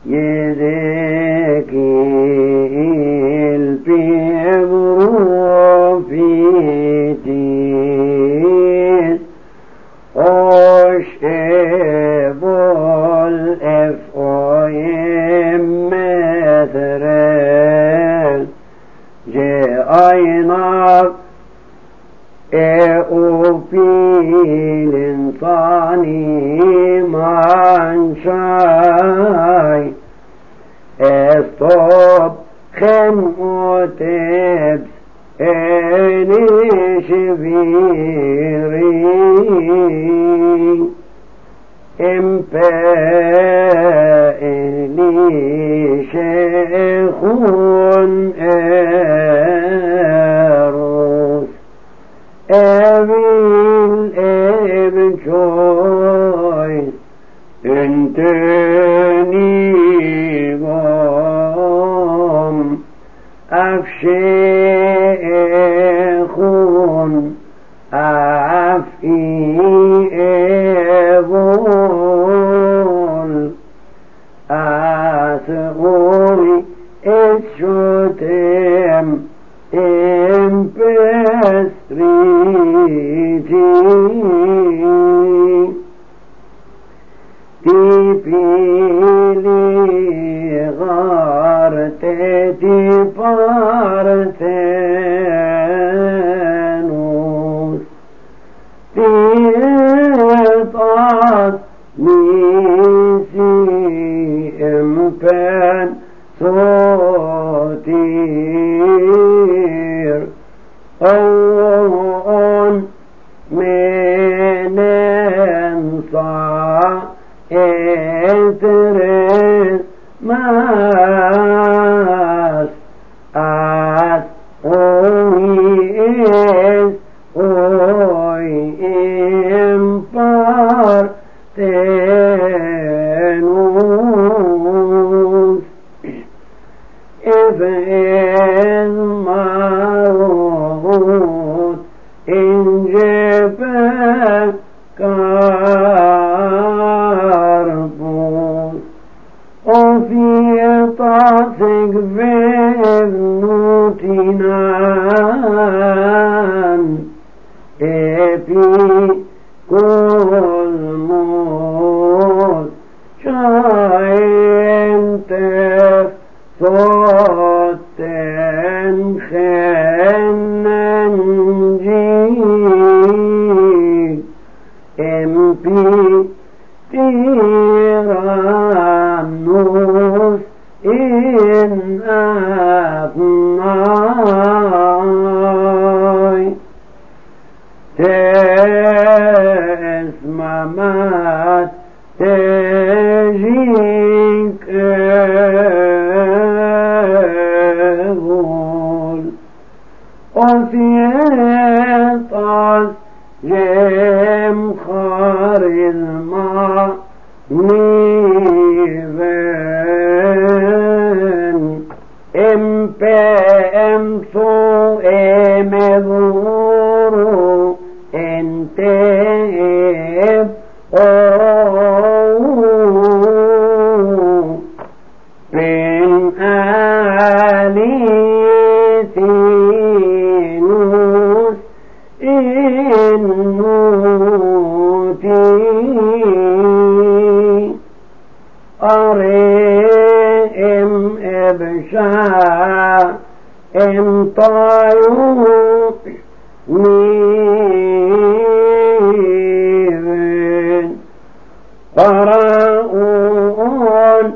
يذكي البيبر وفيتين أشهب الأفعيم مثرا جاءنا أوبيل صاني من شاي استوب خن وتبس اني شبيري امبائلي شيخ اروس ابن ابن شوي انتني قام افشيخون افئي ابول اسغوري اشوتم امبسريتي تيبيلي غارتي بارتنوس تيطات ميسي امبان صوتير أون من انصار اترس ماس اس اويس اوي امبار تنوس افئن مروت انجبك كاربوس وفي طاسك فنوتنان افي كل موت شاين تف صوتن خنن جيد امبي تيرانوس إن أبناي تسممات تجيك أقول وفيطاس جيم خارزما نيفن امبامثو امذورو انتب او من آليثينوس إنوتي أريم إبشاء انطايو نيفن قرأون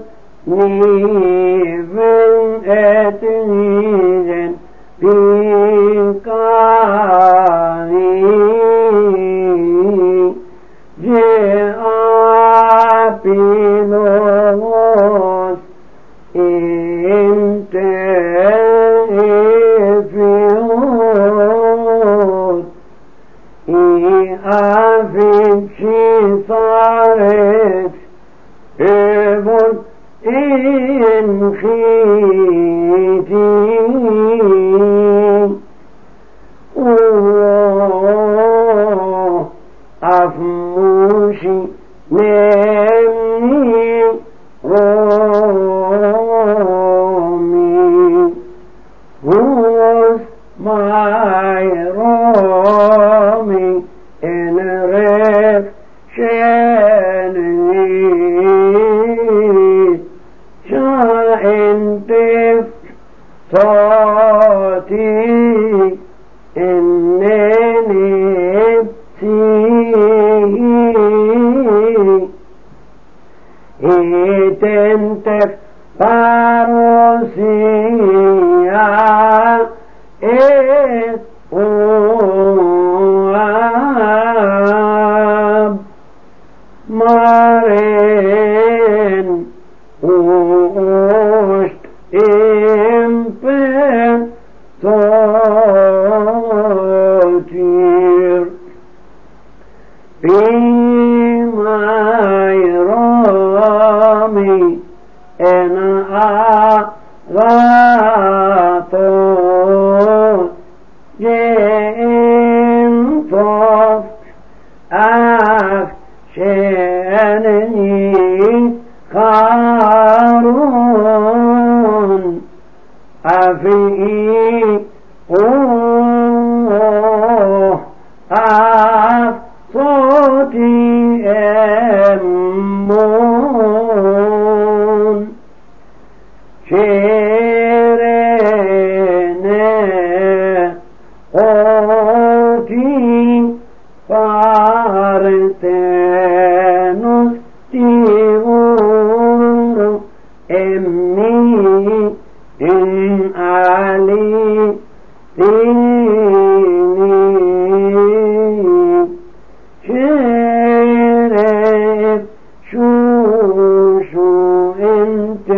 نيفن اتنيزن بكاري جاء بيلوس انت افيوت افين شي صارت ابن ان خيتي أفموشي نمني صوتي إنني بسيه تنتف فارسيا مارين وشت إمبن توتير بما يرامي أنا أغاطو جئنطف أفشاني خارون أفئي صوتي أمون شيرين قوتي فارتنوس تيور أمي إن علي شرف شو انت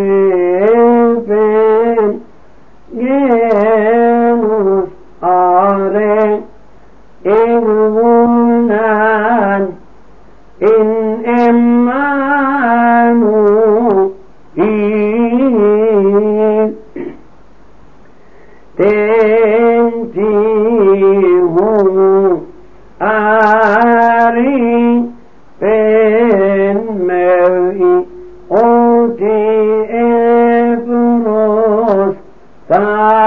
بين جنوس آرين إغنان إن إمانو تنتيه آري بين مرئي أوتي إبروس